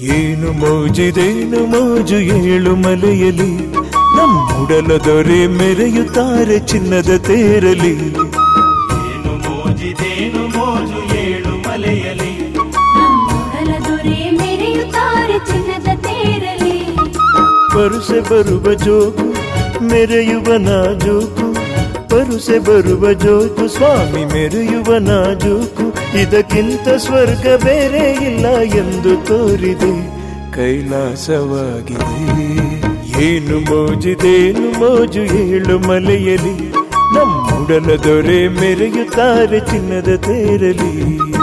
ಏನು ಮೋಜಿದೇನು ಮೋಜು ಏಳು ಮಲೆಯಲಿ ನಮ್ಮುಡಲ ದೊರೆ ಮೆರೆಯುತ್ತಾರೆ ಚಿನ್ನದ ತೇರಲಿ. ಏನು ಮೋಜಿದೇನು ಮೋಜು ಏಳು ಮಲೆಯಲಿ ನಮ್ಮುಡಲ ದೊರೆ ಮೆರೆಯುತ್ತಾರೆ ಚಿನ್ನದ ತೇರಲಿ. ಪರುಸೆ ಬರುವ ಜೋಕು ಮೆರೆಯುವ ನಾಜೂಕು, ಪರುಸೆ ಬರುವ ಜೋಕು ಸ್ವಾಮಿ ಮೆರೆಯುವ ನಾಜೂಕು. ಇದಕ್ಕಿಂತ ಸ್ವರ್ಗ ಬೇರೆ ಇಲ್ಲ ಎಂದು ತೋರಿದೆ ಕೈಲಾಸವಾಗಿದೆ. ಏನು ಮೋಜಿದೇನು ಮೋಜು ಏಳು ಮಲೆಯಲಿ ನಮ್ಮುಡಲ ದೊರೆ ಮೆರೆಯುತ್ತಾರೆ ಚಿನ್ನದ ತೇರಲಿ.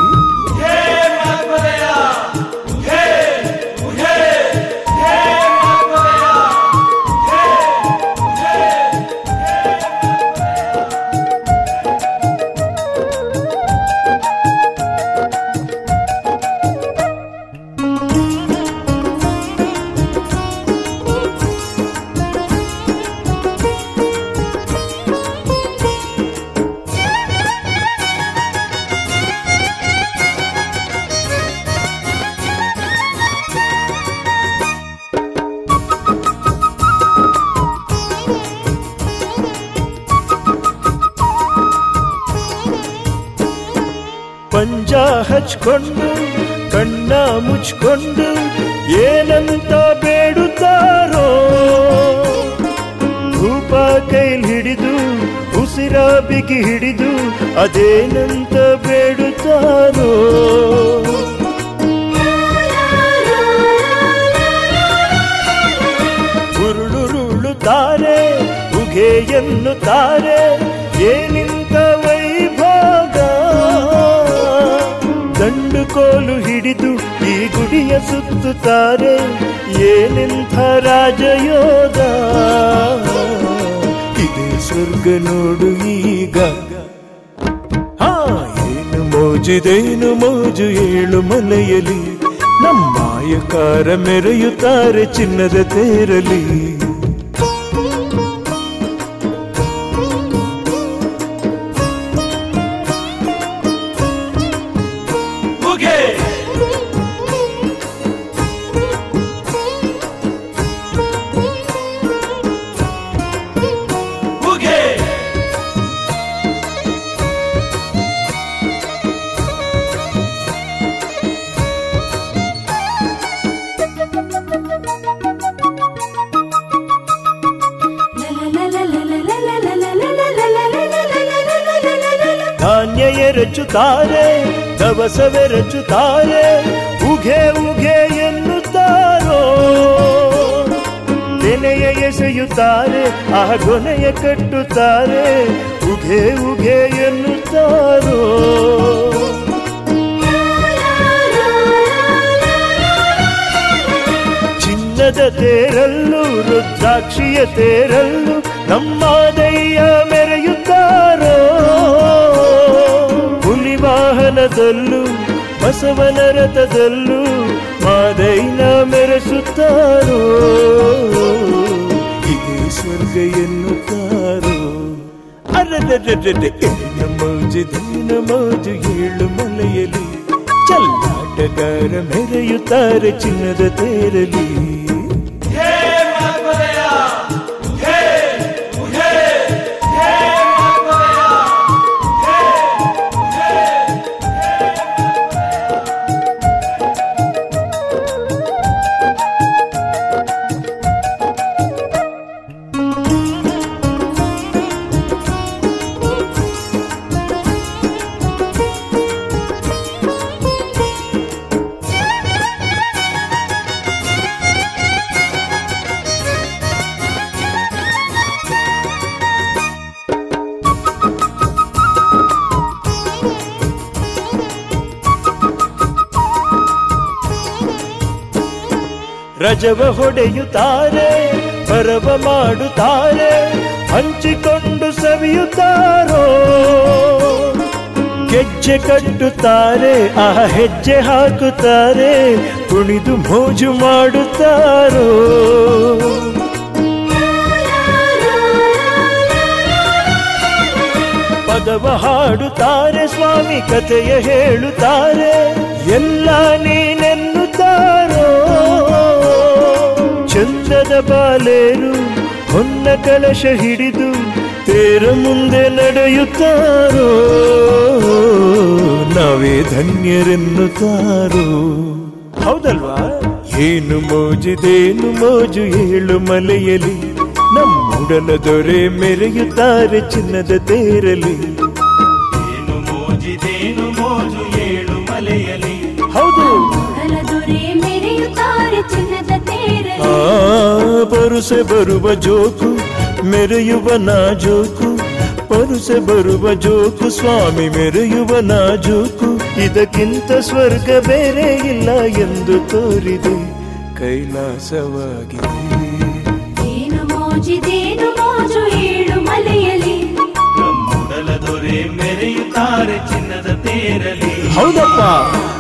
ಪಂಜ ಹಚ್ಕೊಂಡು ಕಣ್ಣ ಮುಚ್ಕೊಂಡು ಏನಂತ ಬೇಡುತ್ತಾರೋ, ಧೂಪ ಕೈಲಿ ಹಿಡಿದು ಉಸಿರ ಬಿಗಿ ಹಿಡಿದು ಅದೇನಂತ ಬೇಡುತ್ತಾರೋ. ಉರುಳುರುಳುತ್ತಾರೆ ಉಘೆ ಎನ್ನುತ್ತಾರೆ ಏನಿಂತ ವೈಭೋಗ. ದಂಡು ಕೋಲು ಹಿಡಿದು ಈ ಗುಡಿಯ ಸುತ್ತುತ್ತಾರೆ ಏನೆಂಥ ರಾಜಯೋಗ. ಇದೇ ಸ್ವರ್ಗ ನೋಡು ಈಗ. ಏನು ಮೋಜಿದೇನು ಮೋಜು ಏಳು ಮಲೆಯಲಿ ನಮ್ಮಾಯಕಾರ ಮೆರೆಯುತ್ತಾರೆ ಚಿನ್ನದ ತೇರಲಿ. ಧಾನ್ಯ ಎರಚುತ್ತಾರೆ ದವಸವೆರಚುತ್ತಾರೆ ಉಘೆ ಉಘೆ ಎನ್ನುತ್ತಾರೋ. ತೆನೆಯ ಎಸೆಯುತ್ತಾರೆ ಆ ಗೊನೆಯ ಕಟ್ಟುತ್ತಾರೆ ಉಘೆ ಉಘೆ ಎನ್ನುತ್ತಾರೋ. ಚಿನ್ನದ ತೇರಲ್ಲೂ ರುದ್ರಾಕ್ಷಿಯ ತೇರಲ್ಲೂ ನಮ್ಮ ದಯ್ಯ ಮೆರೆಯುತ್ತಾರೋ. ಹುಲಿವಾಹನದಲ್ಲೂ ಬಸವನ ರಥದಲ್ಲೂ ಮಾದೈನ ಮೆರೆಸುತ್ತಾರೋ. ಇದೇ ಸ್ವರ್ಗ ಎನ್ನುತ್ತಾರೋ. ಅರರರರರೆ ಏನು ಮೋಜಿದೇನು ಮೋಜು ಏಳು ಮಲೆಯಲಿ ಚಲ್ಲಾಟಗಾರ ಮೆರೆಯುತ್ತಾರೆ ಚಿನ್ನದ ತೇರಲಿ. ರಜವ ಹೊಡೆಯುತ್ತಾರೆ ಪರವ ಮಾಡುತ್ತಾರೆ ಹಂಚಿಕೊಂಡು ಸವಿಯುತ್ತಾರೋ. ಗೆಜ್ಜೆ ಕಟ್ಟುತ್ತಾರೆ ಆ ಹೆಜ್ಜೆ ಹಾಕುತ್ತಾರೆ ಕುಣಿದು ಮೋಜು ಮಾಡುತ್ತಾರೋ. ಪದವ ಹಾಡುತ್ತಾರೆ ಸ್ವಾಮಿ ಕಥೆಯ ಹೇಳುತ್ತಾರೆ ಎಲ್ಲ ನೀನೆನ್ನುತ್ತಾರೋ. ಚಂದದ ಬಾಲೇರು ಹೊನ್ನ ಕಲಶ ಹಿಡಿದು ತೇರ ಮುಂದೆ ನಡೆಯುತ್ತಾರೋ ನಾವೇ ಧನ್ಯರೆನ್ನುತ್ತಾರೋ. ಹೌದಲ್ವಾ? ಏನು ಮೋಜಿದೇನು ಮೋಜು ಏಳು ಮಲೆಯಲಿ, ನಮ್ಮುಡಲ ದೊರೆ ಮೆರೆಯುತ್ತಾರೆ ಚಿನ್ನದ ತೇರಲಿ. ಏನು ಮೋಜಿದೇನು ಮೋಜು ಏಳು ಮಲೆಯಲಿ, ಹೌದು ದೊರೆ ಮೆರೆಯುತ್ತಾರೆ ಚಿನ್ನದ ತೇರಲಿ. ಪರುಸೆ ಬರುವ ಜೋಕು ಮೆರೆಯುವ ನಾಜೂಕು, ಪರುಸೆ ಬರುವ ಜೋಕು ಸ್ವಾಮಿ ಮೆರೆಯುವ ನಾಜೂಕು. ಇದಕ್ಕಿಂತ ಸ್ವರ್ಗ ಬೇರೆ ಇಲ್ಲ ಎಂದು ತೋರಿದೆ ಕೈಲಾಸವಾಗಿದೆ. ಏನು ಮೋಜಿದೇನು ಮೋಜು ಏಳು ಮಲೆಯಲಿ, ನಮ್ಮುಡಲ ದೊರೆ ಮೆರೆಯುತ್ತಾರೆ ಚಿನ್ನದ ತೇರಲಿ. ಹೌದಪ್ಪ.